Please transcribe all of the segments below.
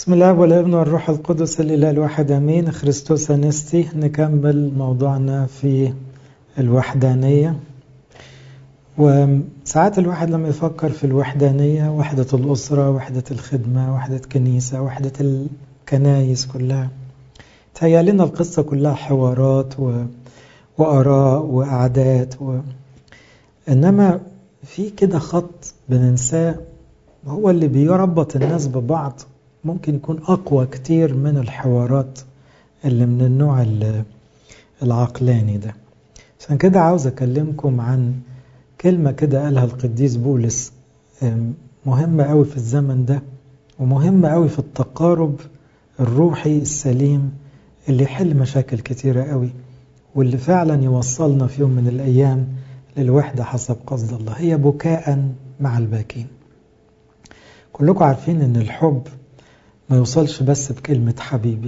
بسم الله والابن والروح القدس الإله الواحد أمين. خريستوس أنستي. نكمل موضوعنا في الوحدانية. وساعات الواحد لما يفكر في الوحدانية، وحدة الأسرة، وحدة الخدمة، وحدة كنيسة، وحدة الكنايس كلها، تهيأ القصة كلها حوارات وآراء وأعداد إنما في كده خط بننساه، هو اللي بيربط الناس ببعض. ممكن يكون أقوى كتير من الحوارات اللي من النوع العقلاني ده. عشان كده عاوز أكلمكم عن كلمة كده قالها القديس بولس، مهمة قوي في الزمن ده، ومهمة قوي في التقارب الروحي السليم اللي يحل مشاكل كتيرة قوي، واللي فعلا يوصلنا في يوم من الأيام للوحدة حسب قصد الله. هي بكاء مع الباكين. كلكم عارفين ان الحب ما يوصلش بس بكلمة حبيبي،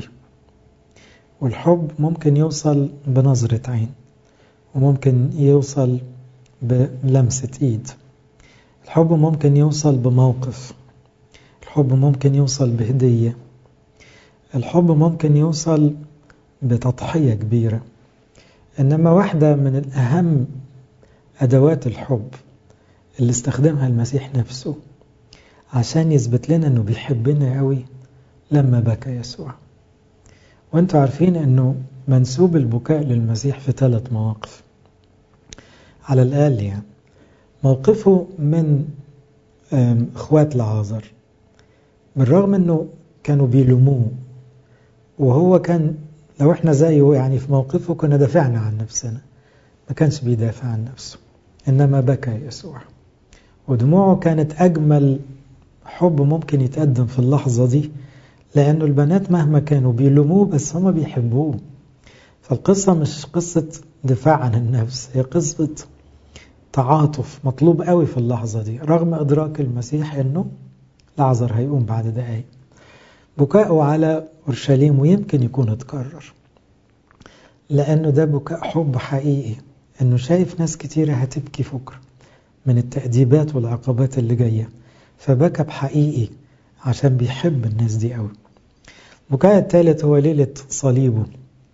والحب ممكن يوصل بنظرة عين، وممكن يوصل بلمسة ايد. الحب ممكن يوصل بموقف، الحب ممكن يوصل بهدية، الحب ممكن يوصل بتضحية كبيرة. إنما واحدة من الأهم أدوات الحب اللي استخدمها المسيح نفسه عشان يثبت لنا أنه بيحبنا قوي، لما بكى يسوع. وانتوا عارفين أنه منسوب البكاء للمسيح في 3 مواقف على الأقل. يعني موقفه من اخوات لعازر، بالرغم أنه كانوا بيلوموه، وهو كان لو احنا زيه يعني في موقفه كنا دافعنا عن نفسنا، ما كانش بيدافع عن نفسه، إنما بكى يسوع. ودموعه كانت أجمل حب ممكن يتقدم في اللحظة دي، لأنه البنات مهما كانوا بيلوموه بس هما بيحبوه. فالقصة مش قصة دفاع عن النفس، هي قصة تعاطف مطلوب قوي في اللحظة دي، رغم إدراك المسيح أنه لعازر هيقوم بعد دقايق. بكاءه على أورشليم ويمكن يكون اتكرر، لأنه ده بكاء حب حقيقي، أنه شايف ناس كتيرة هتبكي فكرة من التأديبات والعقبات اللي جاية، فبكى بحقيقي عشان بيحب الناس دي قوي. بكاء الثالث هو ليلة صليبه،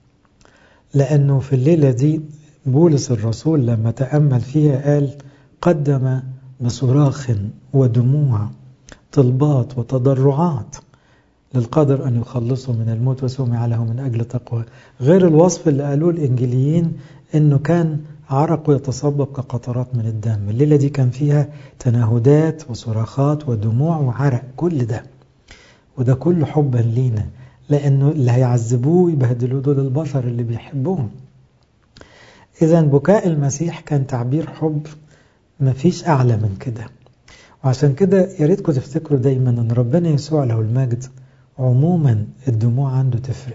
لأنه في الليلة دي بولس الرسول لما تأمل فيها قال: قدم بصراخ ودموع طلبات وتضرعات للقادر أن يخلصه من الموت وسمع له من أجل تقوى. غير الوصف اللي قالوه الإنجيليين أنه كان عرقه يتصبب كقطرات من الدم. الليلة دي كان فيها تنهدات وصراخات ودموع وعرق، كل ده، وده كله حبا لينا، لأنه اللي هيعذبوه يبهدلوه دول البشر اللي بيحبوهم. إذن بكاء المسيح كان تعبير حب مفيش أعلى من كده. وعشان كده ياريتكم تفتكروا دايما أن ربنا يسوع له المجد عموما الدموع عنده تفرق.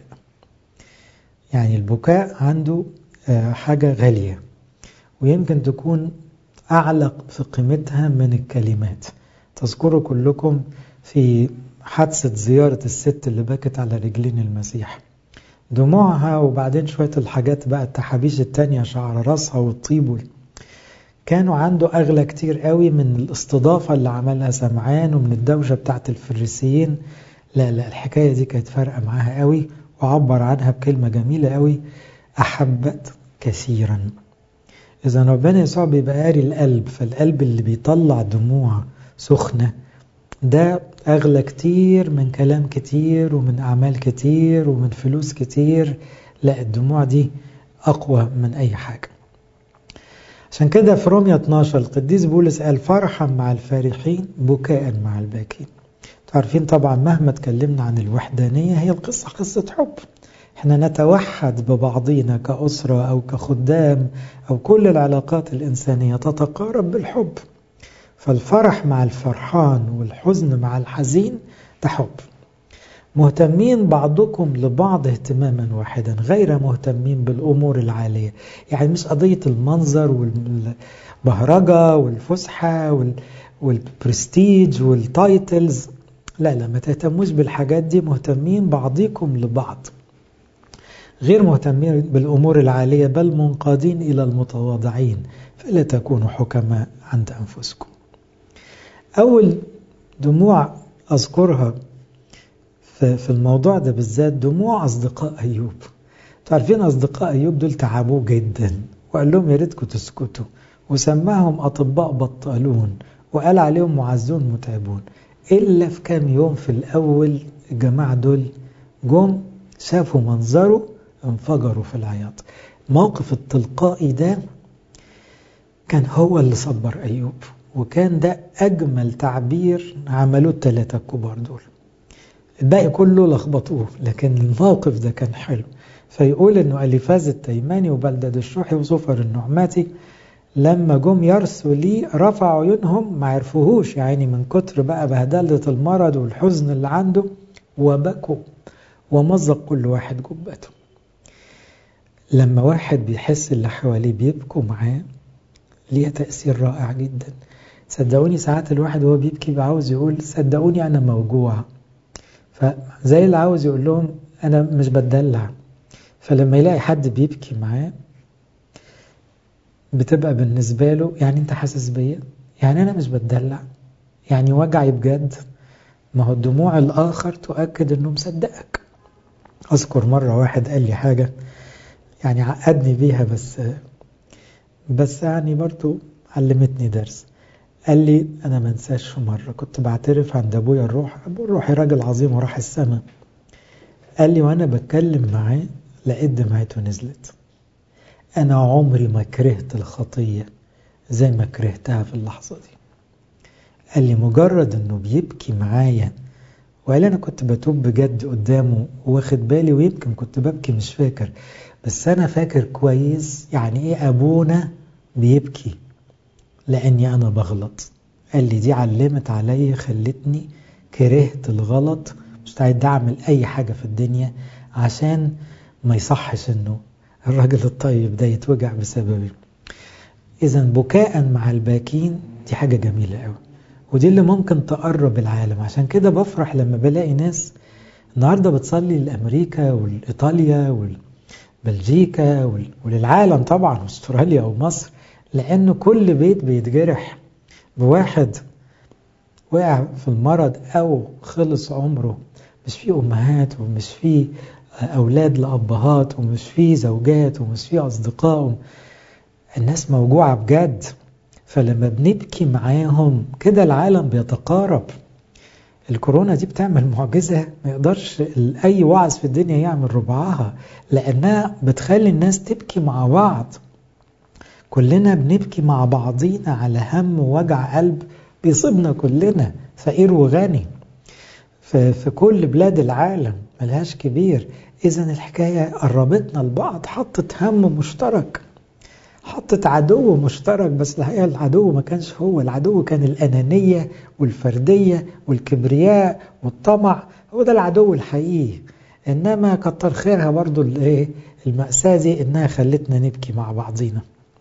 يعني البكاء عنده حاجة غالية، ويمكن تكون أعلى في قيمتها من الكلمات. تذكروا كلكم في حادثة زيارة الست اللي بكت على رجلين المسيح، دموعها وبعدين شوية الحاجات بقى التحابيش التانية، شعر راسها والطيب، كانوا عنده أغلى كتير قوي من الاستضافة اللي عملها سمعان ومن الدوشة بتاعت الفريسيين. لا الحكاية دي كانت فارقة معاها قوي، وعبر عنها بكلمة جميلة قوي: أحبت كثيرا. إذا ربنا يسوع بيبقى قاري القلب، فالقلب اللي بيطلع دموع سخنة ده أغلى كتير من كلام كتير ومن أعمال كتير ومن فلوس كتير. لا، الدموع دي أقوى من أي حاجة. عشان كده في رومية 12 القديس بولس قال: فرحا مع الفارحين بكاء مع الباكين. تعرفين طبعا مهما تكلمنا عن الوحدانية، هي القصة قصة حب. احنا نتوحد ببعضينا كأسرة أو كخدام، أو كل العلاقات الإنسانية تتقارب بالحب. فالفرح مع الفرحان والحزن مع الحزين ده حب. مهتمين بعضكم لبعض اهتماما واحدا، غير مهتمين بالأمور العالية. يعني مش قضية المنظر والبهرجة والفسحة والبرستيج والتايتلز، لا ما تهتموش بالحاجات دي. مهتمين بعضكم لبعض، غير مهتمين بالأمور العالية، بل منقادين إلى المتواضعين، فلا تكونوا حكماء عند أنفسكم. أول دموع أذكرها في الموضوع ده بالذات دموع أصدقاء أيوب. تعرفين أصدقاء أيوب دول تعبوه جدا، وقال لهم يا ريتكم تسكتوا، وسماهم أطباء بطالون، وقال عليهم معزون متعبون. إلا في كام يوم في الأول الجماعة دول جم شافوا منظره انفجروا في العياط. موقف التلقائي ده كان هو اللي صبر أيوب، وكان ده أجمل تعبير عملوه الثلاثة الكبار دول. الباقي كله لخبطوه، لكن الموقف ده كان حلو. فيقول إنه أليفاز التيماني وبلدد الشوحي وصفر النعماتي لما جم يرسوا لي رفعوا عيونهم، ما عرفوهوش يعني من كتر بقى بهدلة المرض والحزن اللي عنده، وبكوا ومزق كل واحد جبته. لما واحد بيحس اللي حواليه بيبكوا معاه ليه تأثير رائع جدا. صدقوني ساعات الواحد وهو بيبكي عاوز يقول صدقوني أنا موجوع، فزي اللي عاوز يقول لهم أنا مش بتدلع. فلما يلاقي حد بيبكي معاه بتبقى بالنسبة له يعني أنت حاسس بيا، يعني أنا مش بتدلع، يعني وجعي بجد. ما هو الدموع الآخر تؤكد أنه مصدقك. أذكر مرة واحد قال لي حاجة يعني عقدني بيها، بس يعني برضو علمتني درس. قال لي أنا ما انساش في مرة كنت بعترف عند أبويا الروحي راجل عظيم وراح السماء. قال لي وأنا بتكلم معاه لقيت دمعته نزلت. أنا عمري ما كرهت الخطية زي ما كرهتها في اللحظة دي. قال لي مجرد أنه بيبكي معايا، وقال أنا كنت بتوب بجد قدامه واخد بالي، ويمكن كنت ببكي مش فاكر، بس أنا فاكر كويس يعني إيه أبونا بيبكي لأني أنا بغلط. قال لي دي علمت علي، خلتني كرهت الغلط، مستعد أعمل أي حاجة في الدنيا عشان ما يصحش أنه الراجل الطيب ده يتوجع بسببي. إذا بكاء مع الباكين دي حاجة جميلة قوي، ودي اللي ممكن تقرب العالم. عشان كده بفرح لما بلاقي ناس النهاردة بتصلي لأمريكا والإيطاليا والبلجيكا وللعالم طبعا، أستراليا ومصر، لأنه كل بيت بيتجرح بواحد وقع في المرض أو خلص عمره. مش فيه أمهات، ومش فيه أولاد لأبهات، ومش فيه زوجات، ومش فيه أصدقاء. الناس موجوعة بجد. فلما بنبكي معاهم كده العالم بيتقارب. الكورونا دي بتعمل معجزة ما يقدرش أي وعظ في الدنيا يعمل ربعها، لأنها بتخلي الناس تبكي مع بعض. كلنا بنبكي مع بعضينا على هم ووجع قلب بيصيبنا كلنا، فقير وغني في كل بلاد العالم ملهاش كبير. إذن الحكاية قربتنا لبعض، حطت هم مشترك، حطت عدو مشترك. بس الحقيقة العدو ما كانش هو العدو، كان الأنانية والفردية والكبرياء والطمع، هو ده العدو الحقيقي. إنما كتر خيرها برضو المأساة دي إنها خلتنا نبكي مع بعضينا.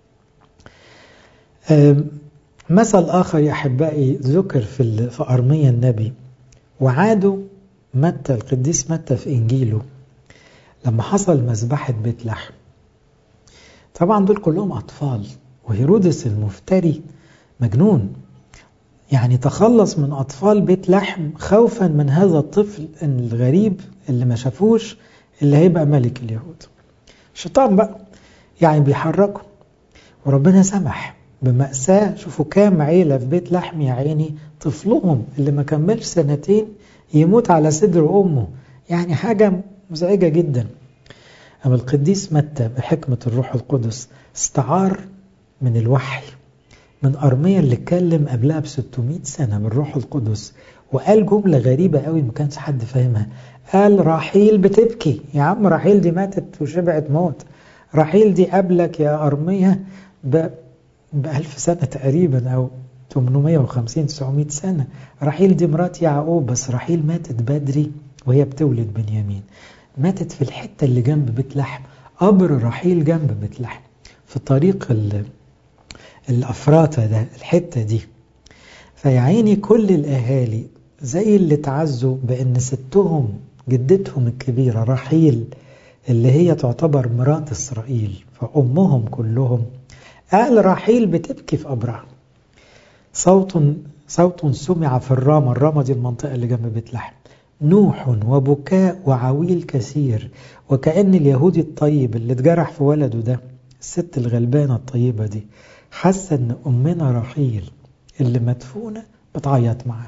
مثل آخر يا أحبائي ذكر في أرميا النبي وعاده متى، القديس متى في إنجيله لما حصل مذبحة بيت لحم. طبعا دول كلهم أطفال، وهيرودس المفتري مجنون، يعني تخلص من أطفال بيت لحم خوفا من هذا الطفل الغريب اللي ما شافوش اللي هيبقى ملك اليهود. الشيطان بقى يعني بيحركه، وربنا سمح بمأساة. شوفوا كام عيلة في بيت لحم يا عيني طفلهم اللي ما كملش سنتين يموت على صدر أمه، يعني حاجة مزعجة جدا. أما القديس متى بحكمة الروح القدس استعار من الوحي من أرميا اللي اتكلم قبلها ب600 سنة بالروح القدس، وقال جملة غريبة قوي ما كانش حد فاهمها. قال راحيل بتبكي. يا عم راحيل دي ماتت وشبعت موت، راحيل دي قبلك يا أرميا ب1000 سنة تقريبا، أو 850-900 سنة. راحيل دي مرات يعقوب، بس راحيل ماتت بدري وهي بتولد بنيامين، ماتت في الحتة اللي جنب بيت لحم. قبر راحيل جنب بيت لحم في طريق الأفراطة ده، الحتة دي. فيعيني كل الأهالي زي اللي تعزوا بأن ستهم جدتهم الكبيرة راحيل اللي هي تعتبر مرات إسرائيل فأمهم كلهم، قال راحيل بتبكي في قبرها. صوت سمع في الرامة دي المنطقة اللي جنب بيت لحم، نوح وبكاء وعويل كثير. وكأن اليهودي الطيب اللي اتجرح في ولده ده، الست الغلبانة الطيبة دي، حاسة ان أمنا رحيل اللي مدفونة بتعيط معاه.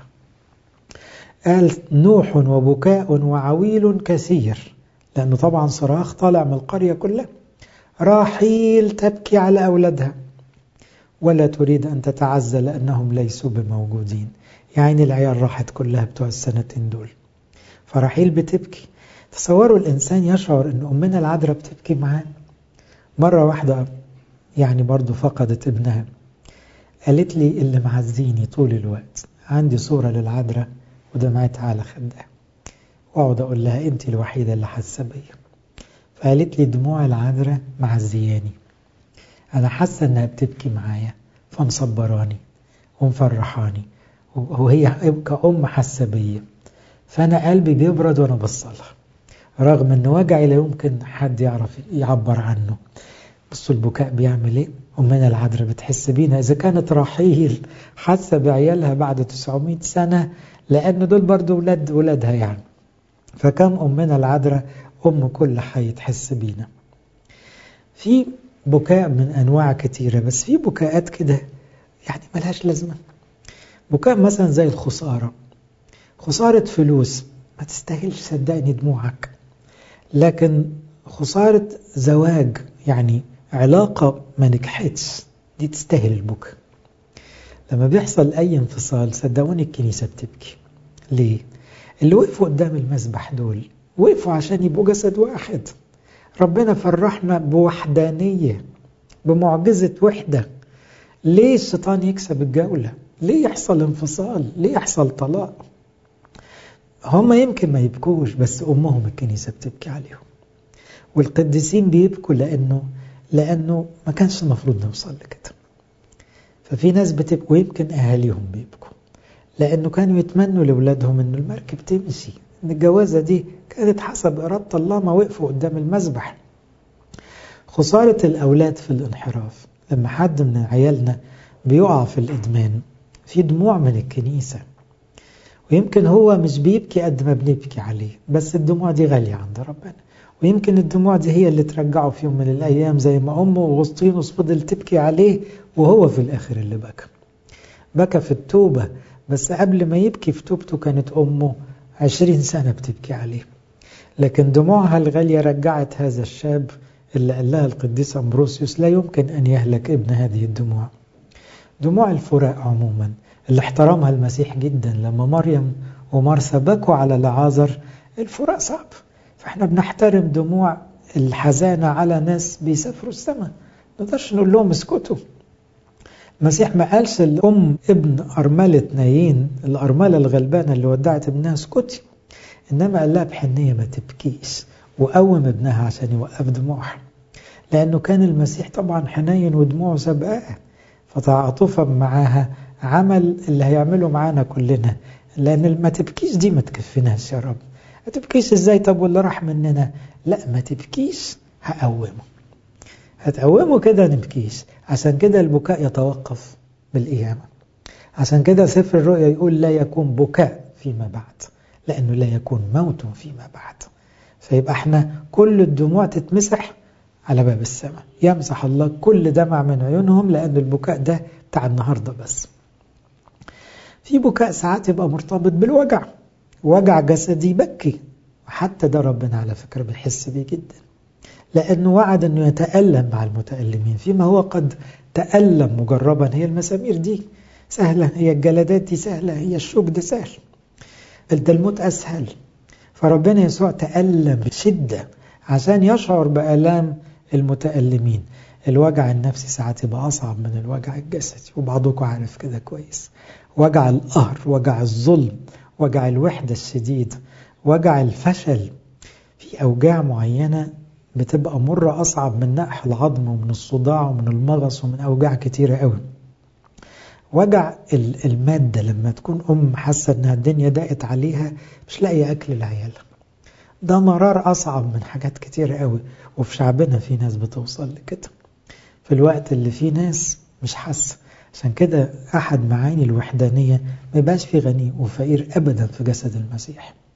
قال نوح وبكاء وعويل كثير، لأنه طبعا صراخ طالع من القرية كلها. راحيل تبكي على أولادها ولا تريد أن تتعزى لأنهم ليسوا بموجودين. يعني العيال راحت كلها بتوع السنتين دول، فرحيل بتبكي. تصوروا الإنسان يشعر أن أمنا العذراء بتبكي معاه. مرة واحدة يعني برضو فقدت ابنها، قالت لي اللي معزيني طول الوقت عندي صورة للعذراء ودمعتها على خدها، واقعد اقول لها انت الوحيدة اللي حاسة بيا. فقالت لي دموع العذراء معزياني، انا حاسة انها بتبكي معايا فمصبراني ومفرحاني، وهي كأم حاسة بيا، فانا قلبي بيبرد وانا بصلها رغم ان وجعي لا يمكن حد يعرف يعبر عنه. بصوا البكاء بيعمل ايه. أمنا العذراء بتحس بينا. إذا كانت راحيل حاسة بعيالها بعد 900 سنة، لأن دول برضو ولادها يعني، فكم أمنا العذراء أم كل حي تحس بينا. في بكاء من أنواع كتيرة، بس في بكاءات كده يعني ملهاش لازمة. بكاء مثلا زي الخسارة، خسارة فلوس ما تستاهلش صدقني دموعك، لكن خسارة زواج يعني علاقة ما نجحتش دي تستاهل البكاء. لما بيحصل أي انفصال صدقوني الكنيسة بتبكي. ليه؟ اللي وقفوا قدام المسبح دول وقفوا عشان يبقوا جسد واحد. ربنا فرحنا بوحدانية، بمعجزة وحدة. ليه الشيطان يكسب الجولة؟ ليه يحصل انفصال؟ ليه يحصل طلاق؟ هم يمكن ما يبكوش، بس أمهم الكنيسة بتبكي عليهم. والقديسين بيبكوا لأنه ما كانش المفروض نوصل لكده. ففي ناس بتبكي، ويمكن أهاليهم بيبكوا لأنه كانوا يتمنوا لأولادهم أن المركب تمشي، أن الجوازة دي كانت حسب إرادة الله، ما وقفوا قدام المسبح. خسارة الأولاد في الانحراف، لما حد من عيالنا بيقع في الإدمان في دموع من الكنيسة، ويمكن هو مش بيبكي قد ما بنبكي عليه، بس الدموع دي غالية عند ربنا. ويمكن الدموع دي هي اللي ترجعه في يوم من الأيام زي ما أمه أغسطينوس فضل تبكي عليه، وهو في الآخر اللي بكى في التوبة. بس قبل ما يبكي في توبته كانت أمه 20 سنة بتبكي عليه، لكن دموعها الغالية رجعت هذا الشاب اللي قال لها القديس أمبروسيوس لا يمكن أن يهلك ابن هذه الدموع. دموع الفراق عموما اللي احترمها المسيح جدا، لما مريم ومارثا بكوا على لعازر، الفراق صعب، فاحنا بنحترم دموع الحزانة على ناس بيسافروا السماء، نقدرش نقول لهم اسكتوا. المسيح ما قالش الأم ابن أرملة نايين، الأرملة الغلبانة اللي ودعت ابنها اسكتي، إنما قال لها بحنية ما تبكيش، وقوم ابنها عشان يوقف دموعها، لأنه كان المسيح طبعا حنين ودموعه سبقاه، فتعاطفا معاها عمل اللي هيعمله معانا كلنا. لأن ما تبكيش دي ما تكفيناش يا رب. ما تبكيش ازاي؟ طب واللي راح مننا؟ لا ما تبكيش، هتقومه كده نبكيش. عشان كده البكاء يتوقف بالقيامة. عشان كده سفر الرؤيا يقول لا يكون بكاء فيما بعد، لأنه لا يكون موت فيما بعد. فيبقى احنا كل الدموع تتمسح على باب السماء، يمسح الله كل دمع من عيونهم، لأن البكاء ده بتاع النهاردة بس. في بكاء ساعات يبقى مرتبط بالوجع، وجع جسدي بكي، وحتى ده ربنا على فكرة بيحس بيه جدا، لأنه وعد أنه يتألم مع المتألمين، فيما هو قد تألم مجربا. هي المسامير دي سهلة، هي الجلدات دي سهلة، هي الشوك ده سهل، ده الموت أسهل. فربنا يسوع تألم بشدة عشان يشعر بآلام المتألمين. الوجع النفسي ساعات يبقى أصعب من الوجع الجسدي، وبعضكم عارف كده كويس. وجع القهر، وجع الظلم، وجع الوحدة الشديد، وجع الفشل. في أوجاع معينة بتبقى مرة أصعب من نقح العظم ومن الصداع ومن المغص ومن أوجاع كتيرة قوي. وجع المادة، لما تكون أم حاسة أنها الدنيا ضاقت عليها مش لاقية أكل لعيالها، ده مرار أصعب من حاجات كتيرة قوي. وفي شعبنا في ناس بتوصل لكده في الوقت اللي فيه ناس مش حاسة. عشان كده أحد معاني الوحدانية ما يبقاش في غني وفقير أبدا في جسد المسيح.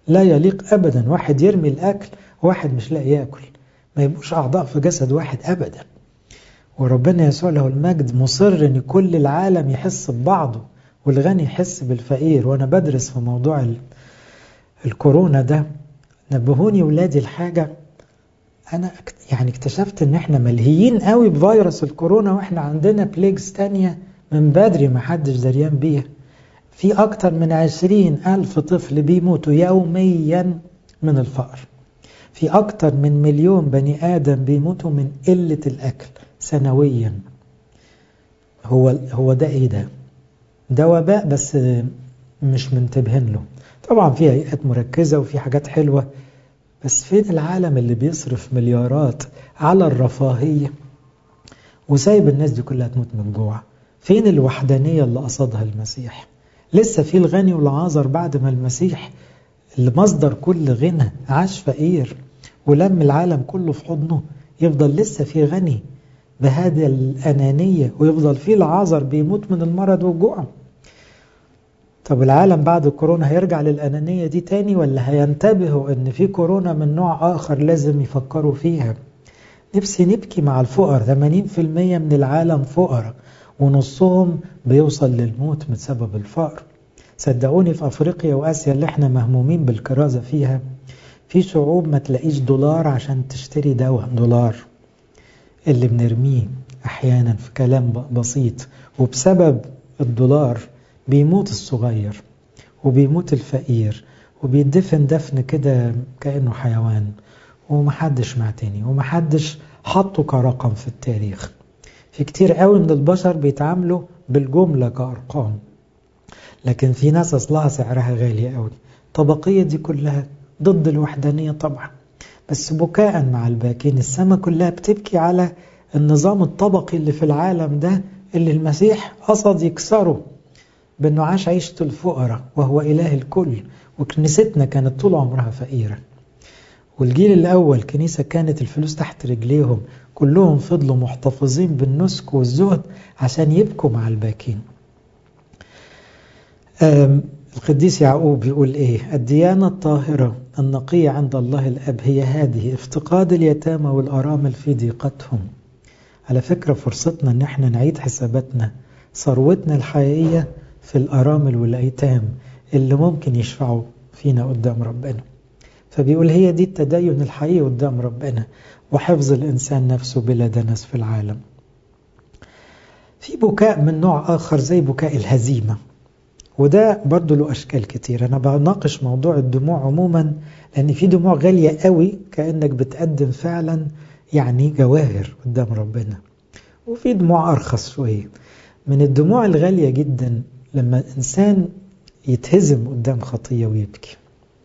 لا يليق أبدا واحد يرمي الأكل وواحد مش لاقي يأكل، ما يبقوش أعضاء في جسد واحد أبدا. وربنا يسوع له المجد مصر أن كل العالم يحس ببعضه، والغني يحس بالفقير. وأنا بدرس في موضوع الكورونا ده نبهوني ولادي الحاجة، أنا يعني اكتشفت أن احنا ملهيين قوي بفيروس الكورونا، وإحنا عندنا بليجز تانية من بدري ما حدش دريان بيها. في أكتر من 20,000 طفل بيموتوا يوميا من الفقر، في أكتر من 1,000,000 بني آدم بيموتوا من قلة الأكل سنويا. هو ده إيه ده؟ ده وباء بس مش منتبهين له. طبعا في هيئات مركزة وفي حاجات حلوة، بس فين العالم اللي بيصرف مليارات على الرفاهية وسايب الناس دي كلها تموت من جوع؟ فين الوحدانية اللي قصدها المسيح؟ لسه في الغني والعازر بعد ما المسيح اللي مصدر كل غنى عاش فقير ولم العالم كله في حضنه، يفضل لسه في غني بهذه الأنانية، ويفضل في العازر بيموت من المرض والجوع. طب العالم بعد الكورونا هيرجع للأنانية دي تاني، ولا هينتبهوا ان في كورونا من نوع آخر لازم يفكروا فيها؟ نفسي نبكي مع الفقر. 80% من العالم فقراء، ونصهم بيوصل للموت بسبب الفقر. صدقوني في أفريقيا وآسيا اللي احنا مهمومين بالكرازة فيها، في شعوب ما تلاقيش دولار عشان تشتري دواء، دولار اللي بنرميه أحيانا في كلام بسيط، وبسبب الدولار بيموت الصغير وبيموت الفقير وبيدفن دفن كده كأنه حيوان، ومحدش معتني ومحدش حطه كرقم في التاريخ. في كتير قوي من البشر بيتعاملوا بالجملة كأرقام، لكن في ناس أصلها سعرها غالي قوي. الطبقية دي كلها ضد الوحدانية طبعا، بس بكاء مع الباكين. السماء كلها بتبكي على النظام الطبقي اللي في العالم ده، اللي المسيح قصد يكسره بأنه عاش عيشة الفقراء وهو إله الكل. وكنيستنا كانت طول عمرها فقيرة، والجيل الأول كنيسة كانت الفلوس تحت رجليهم، كلهم فضلوا محتفظين بالنسك والزهد عشان يبكوا مع الباكين. القديس يعقوب يقول إيه؟ الديانة الطاهرة النقية عند الله الأب هي هذه: افتقاد اليتامى والأرامل في ضيقتهم. على فكرة فرصتنا ان احنا نعيد حساباتنا، ثروتنا الحقيقية في الأرامل والأيتام اللي ممكن يشفعوا فينا قدام ربنا. فبيقول هي دي التدين الحقيقي قدام ربنا، وحفظ الإنسان نفسه بلا دنس في العالم. في بكاء من نوع آخر زي بكاء الهزيمة، وده برضو له أشكال كتير. أنا بناقش موضوع الدموع عموما لأن في دموع غالية قوي كأنك بتقدم فعلا يعني جواهر قدام ربنا، وفي دموع أرخص شوية. من الدموع الغالية جدا لما الإنسان يتهزم قدام خطية ويبكي.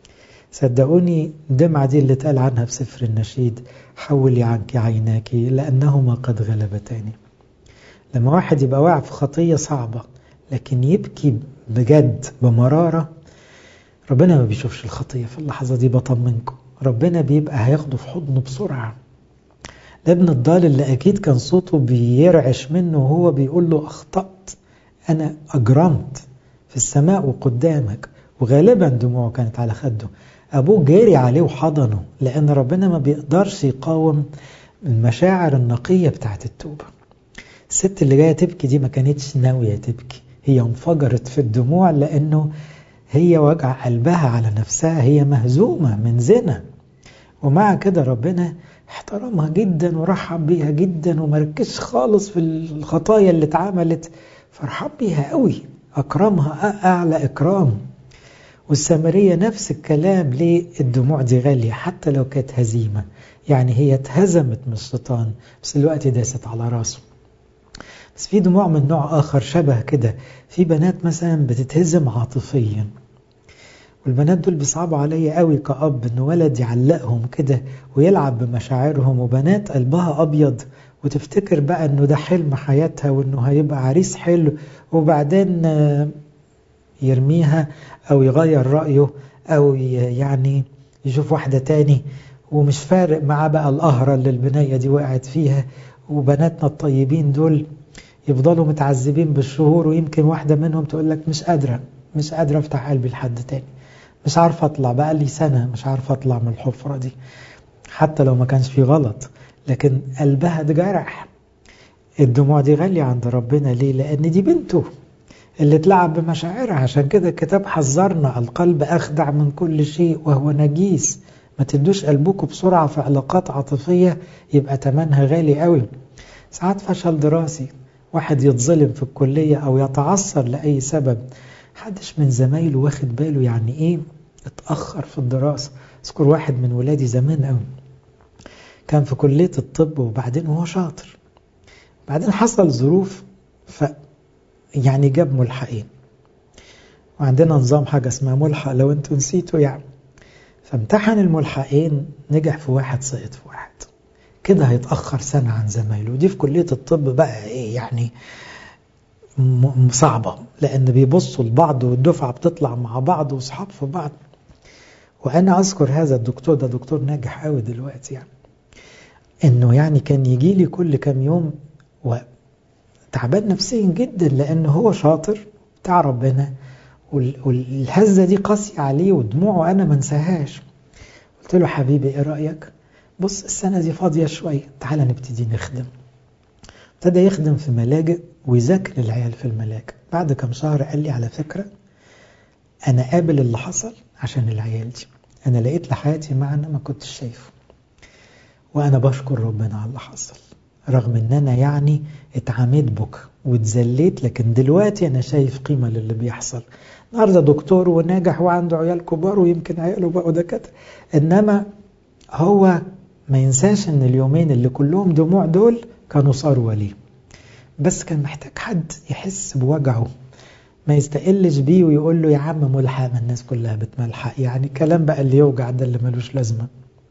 صدقوني الدمعة دي اللي اتقال عنها في سفر النشيد: حولي عنك عيناك لأنهما قد غلبتاني. لما واحد يبقى واقع في خطية صعبة لكن يبكي بجد بمرارة، ربنا ما بيشوفش الخطية في اللحظة دي، بطمنكم ربنا بيبقى هياخده في حضنه بسرعة. ده ابن الضال اللي أكيد كان صوته بيرعش منه وهو بيقول له أخطأت، أنا أجرمت في السماء وقدامك، وغالبا دموعه كانت على خده. أبوه جاري عليه وحضنه، لأن ربنا ما بيقدرش يقاوم المشاعر النقية بتاعت التوبة. الست اللي جاية تبكي دي ما كانتش ناوية تبكي، هي انفجرت في الدموع لأنه هي وجع قلبها على نفسها، هي مهزومة من زنا، ومع كده ربنا احترمها جدا ورحب بيها جدا ومركزش خالص في الخطايا اللي اتعملت، فرحب بيها قوي، أكرمها أعلى إكرام. والسامرية نفس الكلام. ليه الدموع دي غالية؟ حتى لو كانت هزيمة، يعني هي اتهزمت من الشيطان بس الوقت داست على راسه. بس في دموع من نوع آخر شبه كده. في بنات مثلا بتتهزم عاطفيا، والبنات دول بيصعبوا عليا قوي كأب ان ولد يعلقهم كده ويلعب بمشاعرهم، وبنات قلبها أبيض وتفتكر بقى انه ده حلم حياتها وانه هيبقى عريس حلو، وبعدين يرميها او يغير رأيه او يعني يشوف واحدة تاني، ومش فارق معاه بقى القهرة اللي البنية دي وقعت فيها. وبناتنا الطيبين دول يفضلوا متعذبين بالشهور، ويمكن واحدة منهم تقول لك مش قادرة افتح قلبي لحد تاني، مش عارف أطلع، بقى لي سنة مش عارف أطلع من الحفرة دي، حتى لو ما كانش في غلط، لكن قلبها اتجرح. الدموع دي غالية عند ربنا ليه؟ لأن دي بنته اللي تلعب بمشاعرها. عشان كده الكتاب حذرنا: القلب أخدع من كل شيء وهو نجيس. ما تدوش قلبكم بسرعة في علاقات عاطفية، يبقى تمنها غالي قوي. ساعات فشل دراسي، واحد يتظلم في الكلية أو يتعثر لأي سبب، حدش من زمايله واخد باله يعني إيه اتأخر في الدراسة. اذكر واحد من ولادي زمان قوي كان في كلية الطب، وبعدين هو شاطر، بعدين حصل ظروف يعني جاب ملحقين، وعندنا نظام حاجة اسمها ملحق لو انتوا نسيتوا يعني. فامتحن الملحقين، نجح في واحد سقط في واحد، كده هيتأخر سنة عن زمايله. دي في كلية الطب بقى ايه يعني صعبة، لأن بيبصوا لبعض والدفعة بتطلع مع بعض وصحاب في بعض. وأنا أذكر هذا الدكتور، ده دكتور ناجح قوي دلوقتي يعني، إنه يعني كان يجي لي كل كام يوم وتعبان نفسيا جدا، لأنه هو شاطر بتاع ربنا، والهزة دي قاسية عليه ودموعه أنا منساهاش. قلت له: حبيبي إيه رأيك؟ بص السنة دي فاضية شوية، تعالى نبتدي نخدم. ابتدى يخدم في ملاجئ ويذاكر العيال في الملاجئ. بعد كم شهر قال لي: على فكرة أنا قابل اللي حصل عشان العيال دي، أنا لقيت لحياتي معنى ما كنتش شايفه، وأنا بشكر ربنا على اللي حصل، رغم أن أنا يعني اتعاميت بك واتزليت، لكن دلوقتي أنا شايف قيمة للي بيحصل. النهاردة دكتور وناجح وعنده عيال كبار، ويمكن عياله بقوا دكاترة، إنما هو ما ينساش أن اليومين اللي كلهم دموع دول كانوا ثروة ليه. بس كان محتاج حد يحس بوجعه، ما يستقلش بيه ويقول له: يا عم ملحق، ما الناس كلها بتملحق، يعني كلام بقى اللي يوجع ده اللي ملوش لازمة.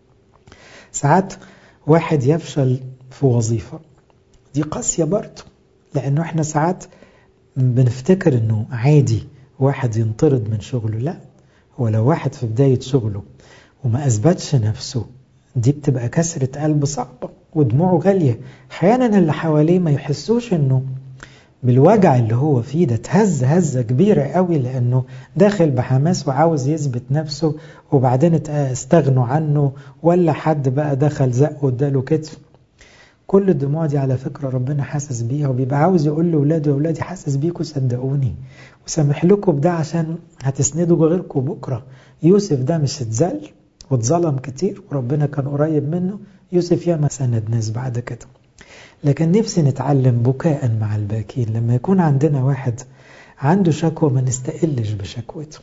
ساعات واحد يفشل في وظيفة، دي قاسية برضه، لأنه احنا ساعات بنفتكر انه عادي واحد ينطرد من شغله. لا، هو لو واحد في بداية شغله وما أثبتش نفسه، دي بتبقى كسرة قلب صعبة ودموعه غالية. أحيانا اللي حواليه ما يحسوش انه بالوجع اللي هو فيه ده، تهز هزة كبيرة قوي، لأنه داخل بحماس وعاوز يثبت نفسه، وبعدين استغنوا عنه، ولا حد بقى دخل زق واداله كتف. كل الدموع دي على فكرة ربنا حاسس بيها، وبيبقى عاوز يقول لأولاده: أولادي حاسس بيكم، صدقوني وسامح لكم بده عشان هتسندوا غيركم بكرة. يوسف ده مش اتذل واتظلم كتير وربنا كان قريب منه، يوسف ياما سند ناس بعد كده. لكن نفسي نتعلم بكاء مع الباكين. لما يكون عندنا واحد عنده شكوى ما نستقلش بشكوته،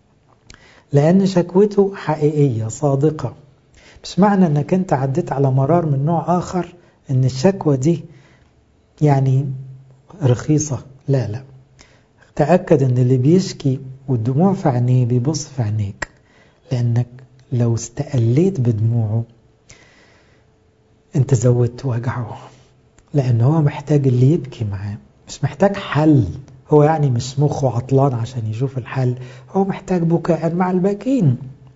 لأن شكوته حقيقية صادقة. مش معنى أنك أنت عديت على مرار من نوع آخر أن الشكوى دي يعني رخيصة. لا لا، تأكد أن اللي بيشكي والدموع في عينيه بيبص في عينيك، لأنك لو استقليت بدموعه أنت زودت وجعه، لأنه هو محتاج اللي يبكي معاه، مش محتاج حل. هو يعني مش مخه عطلان عشان يشوف الحل، هو محتاج بكاء مع الباكين.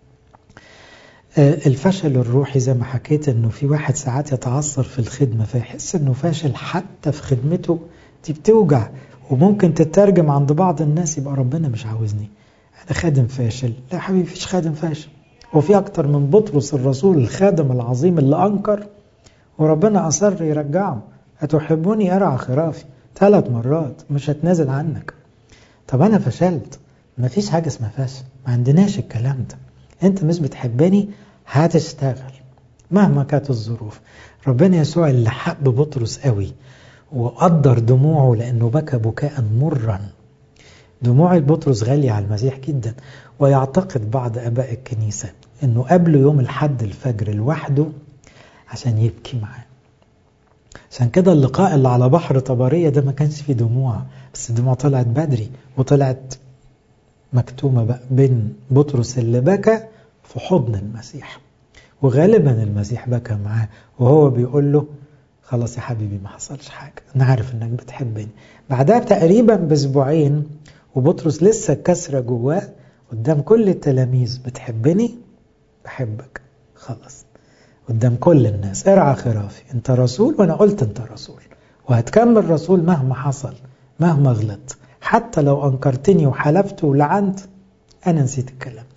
الفشل الروحي زي ما حكيت، انه في واحد ساعات يتعثر في الخدمة فيحس انه فاشل حتى في خدمته، دي بتوجع، وممكن تترجم عند بعض الناس يبقى ربنا مش عاوزني، انا خادم فاشل. لا حبيبي، فيش خادم فاشل. وفي اكتر من بطرس الرسول الخادم العظيم اللي انكر وربنا اصر يرجعه: هتحبوني ارعى خرافي 3 مرات، مش هتنازل عنك. طب انا فشلت، ما فيش حاجة اسمها فشل، ما عندناش الكلام ده. انت مش بتحبني، هتشتغل مهما كانت الظروف. ربنا يسوع اللي حب بطرس قوي وقدر دموعه، لانه بكى بكاء مرا. دموع البطرس غالية على المسيح جدا. ويعتقد بعض اباء الكنيسة انه قبله يوم الحد الفجر لوحده عشان يبكي معاه. عشان كده اللقاء اللي على بحر طبرية ده ما كانش فيه دموع، بس الدموع طلعت بدري، وطلعت مكتومة بقى بين بطرس اللي بكى في حضن المسيح، وغالبا المسيح بكى معاه وهو بيقول له: خلاص يا حبيبي ما حصلش حاجة، أنا عارف أنك بتحبني. بعدها تقريبا بأسبوعين وبطرس لسه الكسرة جواه قدام كل التلاميذ: بتحبني؟ بحبك. خلاص قدام كل الناس: ارعى خرافي، انت رسول وانا قلت انت رسول، وهتكمل رسول مهما حصل، مهما غلط، حتى لو انكرتني وحلفت ولعنت، انا نسيت الكلام ده.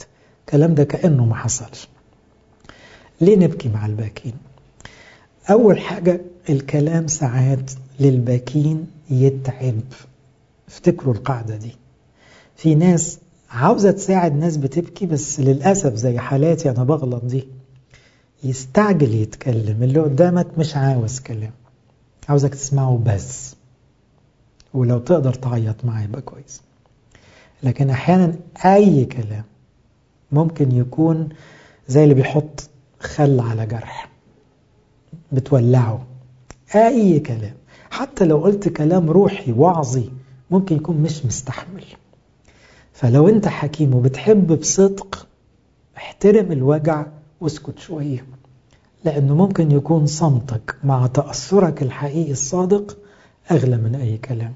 الكلام ده كأنه ما حصلش. ليه نبكي مع الباكين؟ أول حاجة الكلام ساعات للباكين يتعب. افتكروا القاعدة دي. في ناس عاوزة تساعد ناس بتبكي، بس للأسف زي حالاتي أنا بغلط دي، يستعجل يتكلم. اللي قدامك مش عاوز كلام، عاوزك تسمعه بس، ولو تقدر تعيط معاه يبقى كويس. لكن أحيانا أي كلام ممكن يكون زي اللي بيحط خل على جرح بتولعه. أي كلام حتى لو قلت كلام روحي وعظي ممكن يكون مش مستحمل. فلو أنت حكيم وبتحب بصدق، احترم الوجع واسكت شوية، لأنه ممكن يكون صمتك مع تأثرك الحقيقي الصادق أغلى من أي كلام.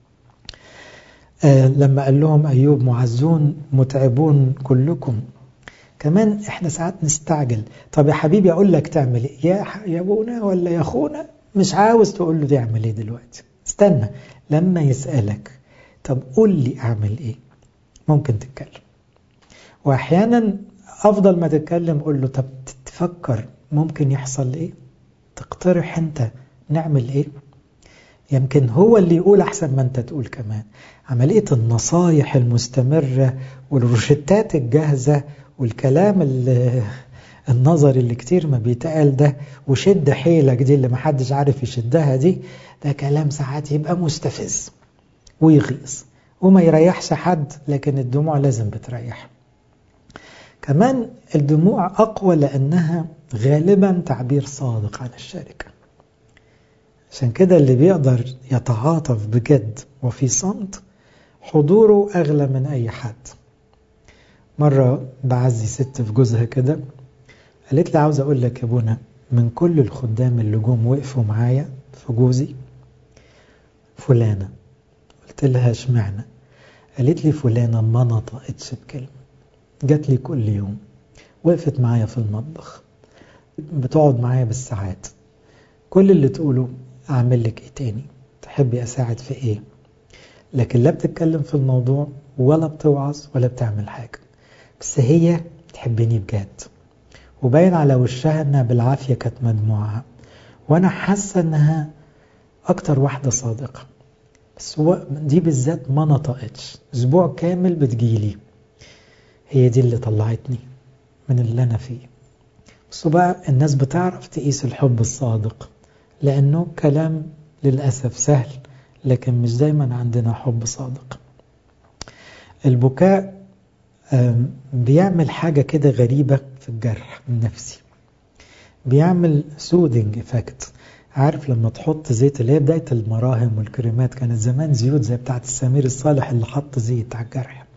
لما قال لهم أيوب معزون متعبون كلكم، كمان احنا ساعات نستعجل. طب يا حبيبي أقول لك تعمل ايه، يا ابونا ولا يا اخونا، مش عاوز تقول له تعمل ايه دلوقتي، استنى لما يسألك طب قول لي اعمل ايه، ممكن تتكلم. واحيانا افضل ما تتكلم قول له طب تفكر ممكن يحصل ايه، تقترح انت نعمل ايه، يمكن هو اللي يقول احسن ما انت تقول كمان. عملية النصايح المستمرة والروشتات الجاهزة والكلام النظري اللي كتير ما بيتقال ده، وشد حيلك دي اللي محدش عارف يشدها دي، ده كلام ساعات يبقى مستفز ويغيظ وما يريحش حد، لكن الدموع لازم بتريح. كمان الدموع أقوى لأنها غالبا تعبير صادق عن الشركة. عشان كده اللي بيقدر يتعاطف بجد وفي صمت حضوره أغلى من أي حد. مرة بعزي ست في جوزها كده، قالت لي عاوز أقول لك يا ابونا، من كل الخدام اللي جم وقفوا معايا في جوزي فلانة. قلت لها اشمعنى؟ قالت لي فلانة ما نطقتش بكلمة، جات لي كل يوم، وقفت معايا في المطبخ، بتقعد معايا بالساعات، كل اللي تقوله أعمل لك إيه تاني، تحبي أساعد في إيه، لكن لا بتتكلم في الموضوع ولا بتوعظ ولا بتعمل حاجة، بس هي تحبني بجد، وباين على وشها انها بالعافية كانت مدموعها، وانا حاسة انها اكتر واحدة صادقة. بس هو دي بالذات ما نطقتش، اسبوع كامل بتجيلي، هي دي اللي طلعتني من اللي انا فيه. بس بقى الناس بتعرف تقيس الحب الصادق، لانه كلام للأسف سهل، لكن مش دايما عندنا حب صادق. البكاء بيعمل حاجة كده غريبة في الجرح النفسي، بيعمل سودنج افكت. عارف لما تحط زيت، اللي هي بداية المراهم والكريمات، كانت زمان زيوت زي بتاعت السمير الصالح اللي حط زيت على الجرح،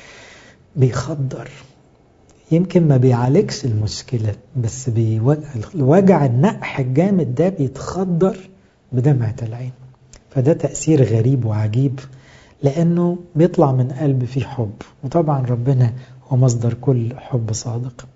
بيخدر. يمكن ما بيعالجش المشكلة، بس الوجع النقح الجامد ده بيتخدر بدمعة العين. فده تأثير غريب وعجيب، لأنه بيطلع من قلب فيه حب، وطبعا ربنا هو مصدر كل حب صادق.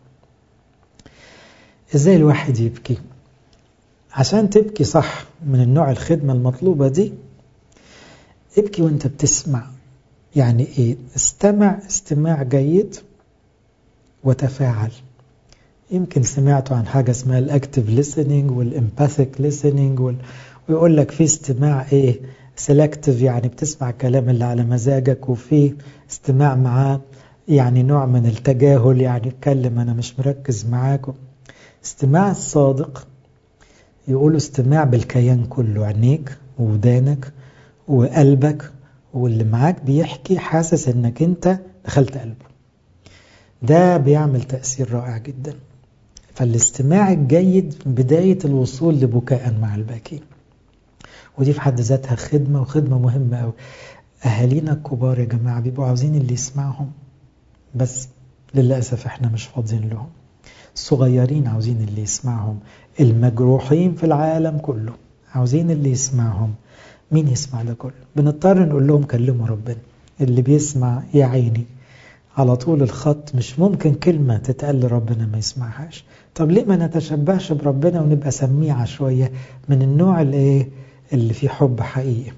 ازاي الواحد يبكي؟ عشان تبكي صح من النوع الخدمة المطلوبة دي، ابكي وانت بتسمع. يعني ايه؟ استماع جيد وتفاعل. يمكن سمعتوا عن حاجة اسمها الاكتيف ليسننج والامباثيك ليسننج، ويقول لك في استماع ايه سيلكتيف، يعني بتسمع الكلام اللي على مزاجك، وفي استماع معاه يعني نوع من التجاهل، يعني اتكلم انا مش مركز معاكم. استماع الصادق يقولوا استماع بالكيان كله، عينيك وودانك وقلبك، واللي معاك بيحكي حاسس انك انت دخلت قلبه. ده بيعمل تأثير رائع جدا. فالاستماع الجيد بداية الوصول لبكاء مع الباكين، ودي في حد ذاتها خدمة، وخدمة مهمة أوي. أهالينا الكبار يا جماعة بيبقوا عاوزين اللي يسمعهم، بس للأسف احنا مش فاضيين لهم. الصغيرين عاوزين اللي يسمعهم، المجروحين في العالم كله عاوزين اللي يسمعهم. مين يسمع ده كله؟ بنضطر نقول لهم كلموا ربنا. اللي بيسمع يا عيني على طول الخط، مش ممكن كلمة تتقال لربنا ما يسمعهاش. طب ليه ما نتشبهش بربنا ونبقى سميعة شوية من النوع اللي فيه حب حقيقي؟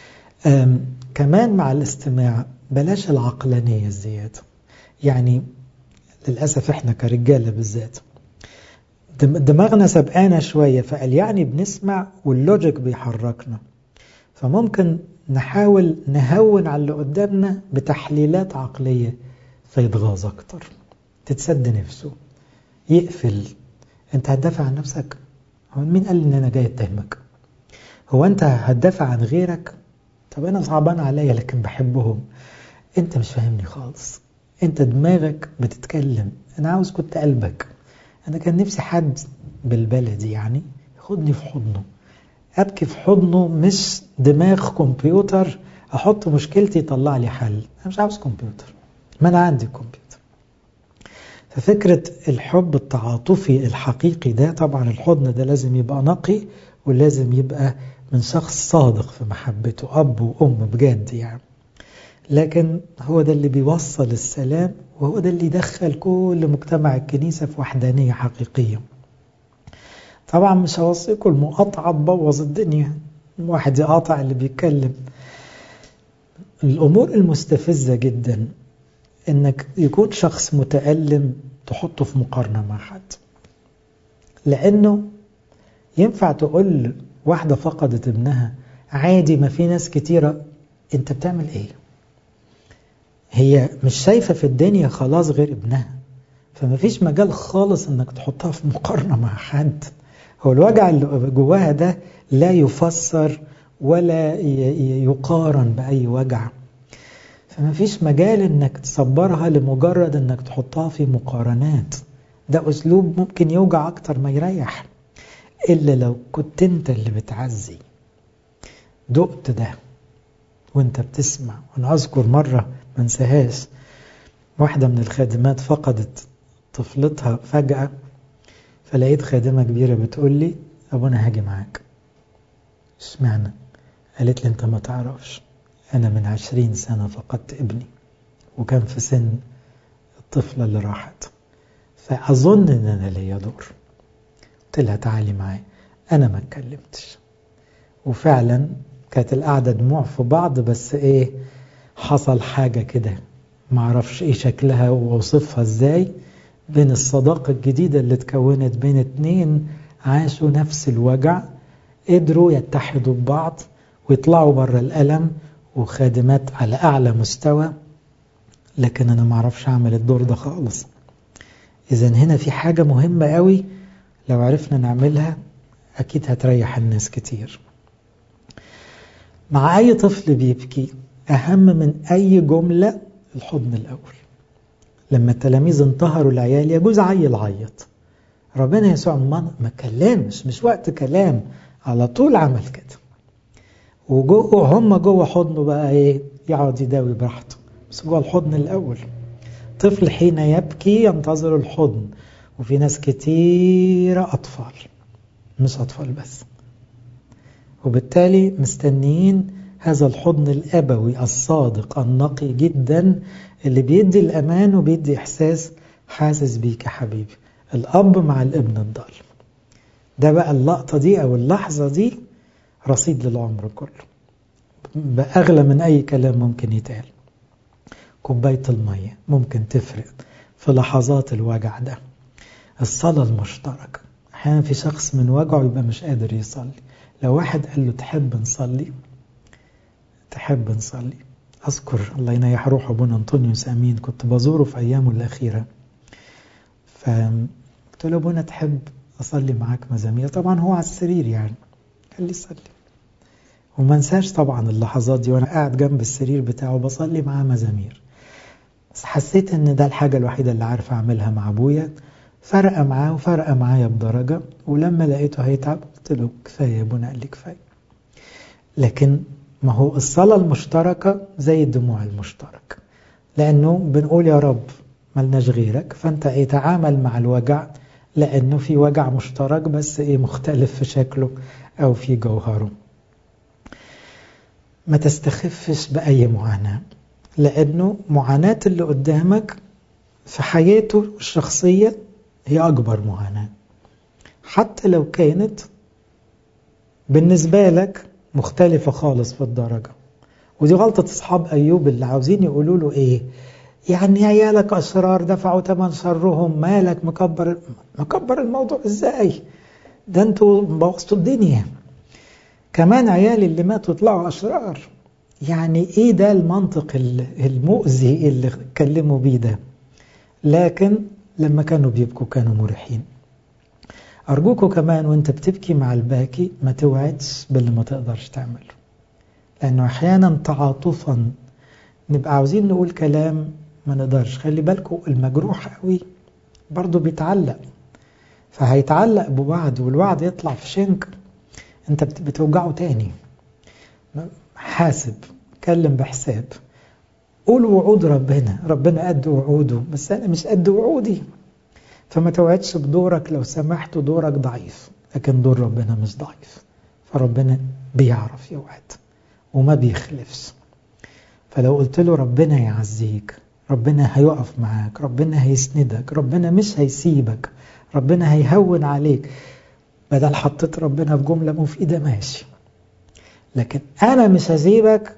كمان مع الاستماع بلاش العقلانية الزيادة. يعني للأسف احنا كرجالة بالذات دماغنا سبقانا شوية، فقال يعني بنسمع واللوجيك بيحركنا، فممكن نحاول نهون على اللي قدامنا بتحليلات عقلية فيتغاظ أكتر، تتسد نفسه، يقفل. أنت هتدافع عن نفسك؟ هو مين قال إن أنا جاي أتهمك؟ هو أنت هتدافع عن غيرك؟ طب أنا صعبان عليا لكن بحبهم. أنت مش فاهمني خالص، أنت دماغك بتتكلم، أنا عاوز كنت قلبك. أنا كان نفسي حد بالبلدي يعني ياخدني في حضنه، أبكي في حضنه، مش دماغ كمبيوتر أحط مشكلتي يطلع لي حل. أنا مش عاوز كمبيوتر، ما أنا عندي كمبيوتر. ففكرة الحب التعاطفي الحقيقي ده، طبعا الحضن ده لازم يبقى نقي، ولازم يبقى من شخص صادق في محبته، أب وأم بجد يعني. لكن هو ده اللي بيوصل السلام، وهو ده اللي يدخل كل مجتمع الكنيسة في وحدانية حقيقية. طبعا مش هوصيكم المقاطعة تبوظ الدنيا، واحد يقاطع اللي بيتكلم. الأمور المستفزة جدا إنك يكون شخص متألم تحطه في مقارنة مع حد، لأنه ينفع تقول واحدة فقدت ابنها عادي ما في ناس كتيرة، أنت بتعمل إيه؟ هي مش شايفة في الدنيا خلاص غير ابنها، فما فيش مجال خالص إنك تحطها في مقارنة مع حد. هو الوجع اللي جواها ده لا يفسر ولا يقارن بأي وجع، فما فيش مجال انك تصبرها لمجرد انك تحطها في مقارنات. ده اسلوب ممكن يوجع اكتر ما يريح، الا لو كنت انت اللي بتعزي، دقت ده وانت بتسمع. وانا اذكر مرة منساهاش، واحدة من الخادمات فقدت طفلتها فجأة، فلقيت خادمة كبيرة بتقول لي ابونا هاجي معاك. اشمعنى؟ قالت لي انت ما تعرفش، أنا من 20 سنة فقدت ابني، وكان في سن الطفلة اللي راحت، فأظن أن أنا ليا دور. قلت لها تعالي معي، أنا ما اتكلمتش، وفعلا كانت القعدة دموع في بعض، بس إيه حصل حاجة كده معرفش إيه شكلها ووصفها إزاي، بين الصداقة الجديدة اللي اتكونت بين اتنين عاشوا نفس الوجع، قدروا يتحدوا ببعض ويطلعوا بره الألم، وخادمات على أعلى مستوى. لكن أنا معرفش أعمل الدور ده خالص. إذن هنا في حاجة مهمة قوي لو عرفنا نعملها أكيد هتريح الناس كتير. مع أي طفل بيبكي أهم من أي جملة الحضن الأول. لما التلاميذ انتهروا العيال يجوز عيل عيط، ربنا يسوع ما كلمش، مش وقت كلام، على طول عمل كده، وجوه هم جوه حضنه بقى ايه يقعد يداوي براحته، بس جوه الحضن الأول. طفل حين يبكي ينتظر الحضن، وفي ناس كتيرة أطفال، مش أطفال بس، وبالتالي مستنيين هذا الحضن الأبوي الصادق النقي جدا، اللي بيدي الأمان وبيدي إحساس حاسس بيك يا حبيبي. الأب مع الابن الضال ده بقى اللقطة دي أو اللحظة دي رصيد للعمر كله، بأغلى من أي كلام ممكن يتقال. كوباية المية ممكن تفرق في لحظات الوجع ده. الصلاة المشتركة، أحيانا في شخص من وجعه يبقى مش قادر يصلي، لو واحد قال له تحب نصلي، تحب نصلي. أذكر الله ينيح روح أبونا أنطونيوس أمين، كنت بزوره في أيامه الأخيرة، فقلت له أبونا تحب أصلي معاك مزامير؟ طبعا هو على السرير يعني، قال لي صلي. وما انساش طبعا اللحظات دي وأنا قاعد جنب السرير بتاعه بصلي معاه مزامير. بس حسيت ان ده الحاجة الوحيدة اللي عارف اعملها مع ابويا، فرقة معاه وفرقة معايا بدرجة. ولما لقيته هيتعب قلت له كفاية يا ابونا، قال لي كفاية. لكن ما هو الصلاة المشتركة زي الدموع المشتركة، لانه بنقول يا رب ملناش غيرك، فانت ايه تعامل مع الوجع، لانه في وجع مشترك بس ايه مختلف في شكله او في جوهره. ما تستخفش بأي معاناة، لأنه معاناة اللي قدامك في حياته الشخصية هي أكبر معاناة، حتى لو كانت بالنسبة لك مختلفة خالص في الدرجة. ودي غلطة أصحاب أيوب اللي عاوزين يقولوا له إيه، يعني عيالك أشرار دفعوا ثمن شرهم، مالك مكبر الموضوع إزاي؟ ده انتوا بوظتوا الدنيا. كمان عيالي اللي ماتوا طلعوا أشرار. يعني إيه ده المنطق المؤذي اللي اتكلموا بيه ده؟ لكن لما كانوا بيبكوا كانوا مريحين. أرجوكوا كمان وانت بتبكي مع الباكي ما توعدش باللي ما تقدرش تعمله، لأنه أحيانا تعاطفا نبقى عاوزين نقول كلام ما نقدرش. خلي بالكوا المجروح قوي برضو بيتعلق، فهيتعلق بوعد والوعد يطلع في شنك، انت بتوجعه تاني. حاسب، كلم بحساب، قول وعود ربنا قد وعوده، بس أنا مش قد وعودي. فما توعدش بدورك لو سمحت، دورك ضعيف، لكن دور ربنا مش ضعيف. فربنا بيعرف يوعد وما بيخلفش. فلو قلت له ربنا يعزيك، ربنا هيقف معاك، ربنا هيسندك، ربنا مش هيسيبك، ربنا هيهون عليك، بدل حطيت ربنا في جملة مفيدة ماشي. لكن أنا مش هسيبك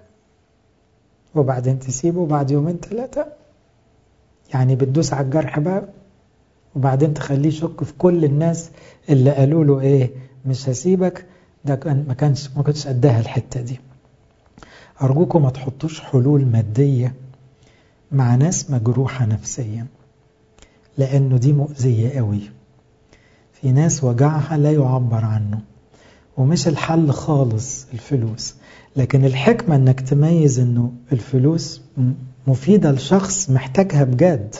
وبعدين تسيبه بعد يومين 3، يعني بتدوس على الجرح بقى وبعدين تخليه يشك في كل الناس اللي قالوا له ايه مش هسيبك. ده ما كنتش قدها الحتة دي. أرجوكم ما تحطوش حلول مادية مع ناس مجروحة نفسيا، لأنه دي مؤذية قوي. في ناس وجعها لا يعبر عنه، ومش الحل خالص الفلوس. لكن الحكمة انك تميز انه الفلوس مفيدة لشخص محتاجها بجد،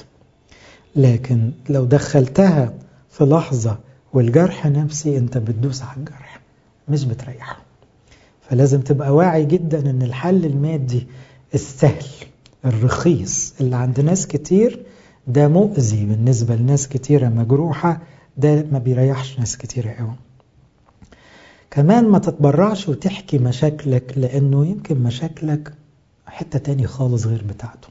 لكن لو دخلتها في لحظة والجرح نفسي انت بتدوس على الجرح مش بتريحه. فلازم تبقى واعي جدا ان الحل المادي السهل الرخيص اللي عند ناس كتير ده مؤذي بالنسبة لناس كتيرة مجروحة، ده ما بيريحش ناس كتيرة قوي. كمان ما تتبرعش وتحكي مشاكلك، لأنه يمكن مشاكلك حتة تاني خالص غير بتاعته.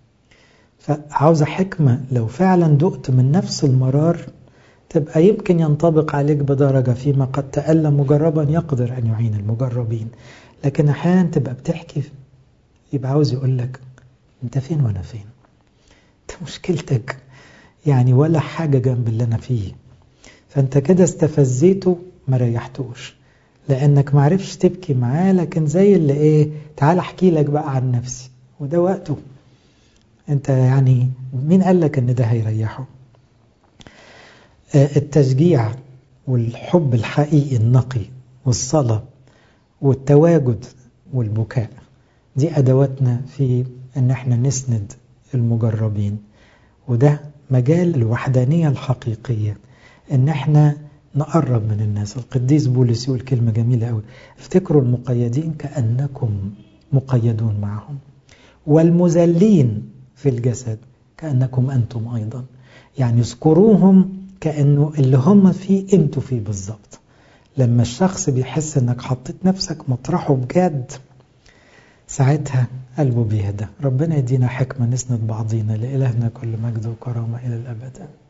فعاوزة حكمة، لو فعلا دقت من نفس المرار تبقى يمكن ينطبق عليك بدرجة، فيما قد تألم مجربا يقدر أن يعين المجربين. لكن أحيانا تبقى بتحكي يبقى عاوز يقولك أنت فين وأنا فين، أنت مشكلتك يعني ولا حاجة جنب اللي أنا فيه. فأنت كده استفزيته ما ريحتوش، لأنك معرفش تبكي معاه. لكن زي اللي إيه، تعال أحكي لك بقى عن نفسي، وده وقته. أنت يعني مين قال لك أن ده هيريحه؟ التشجيع والحب الحقيقي النقي والصلاة والتواجد والبكاء دي أدواتنا في أن احنا نسند المجربين. وده مجال الوحدانية الحقيقية، أن احنا نقرب من الناس. القديس بولس يقول كلمة جميلة قوي: افتكروا المقيدين كأنكم مقيدون معهم، والمذلين في الجسد كأنكم أنتم أيضا. يعني اذكروهم كأنه اللي هم فيه انتوا فيه بالضبط. لما الشخص بيحس انك حطيت نفسك مطرحه بجد، ساعتها قلبه بيهدى. ربنا يدينا حكمة نسند بعضينا. لإلهنا كل مجد وكرامة إلى الأبد.